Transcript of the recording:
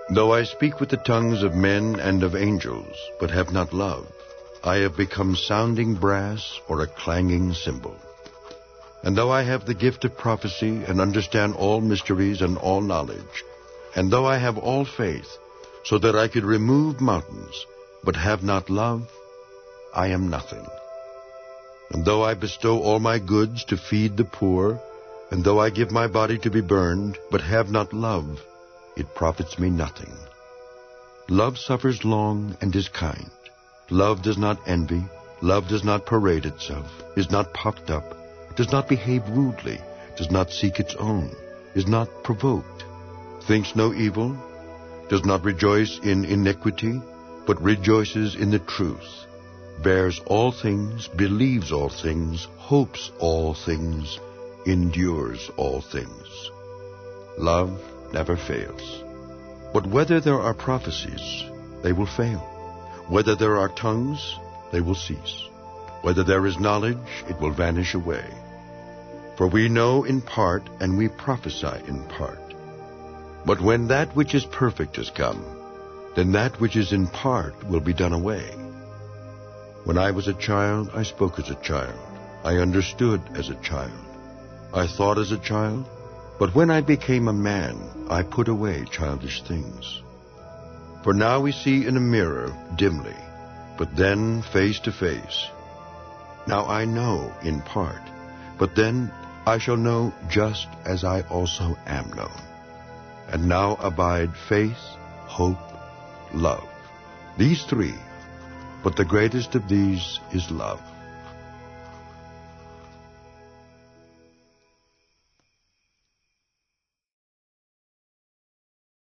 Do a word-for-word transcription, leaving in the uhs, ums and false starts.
Though I speak with the tongues of men and of angels, but have not love, I have become sounding brass or a clanging cymbal. And though I have the gift of prophecy and understand all mysteries and all knowledge, and though I have all faith, so that I could remove mountains, but have not love, I am nothing. And though I bestow all my goods to feed the poor, and though I give my body to be burned, but have not love, it profits me nothing. Love suffers long and is kind. Love does not envy. Love does not parade itself, is not puffed up, does not behave rudely, does not seek its own, is not provoked, thinks no evil, does not rejoice in iniquity, but rejoices in the truth, bears all things, believes all things, hopes all things, endures all things. Love never fails. But whether there are prophecies, they will fail. Whether there are tongues, they will cease. Whether there is knowledge, it will vanish away. For we know in part, and we prophesy in part. But when that which is perfect is come, then that which is in part will be done away. When I was a child, I spoke as a child. I understood as a child. I thought as a child. But when I became a man, I put away childish things. For now we see in a mirror dimly, but then face to face. Now I know in part, but then I shall know just as I also am known. And now abide faith, hope, love. These three, but the greatest of these is love.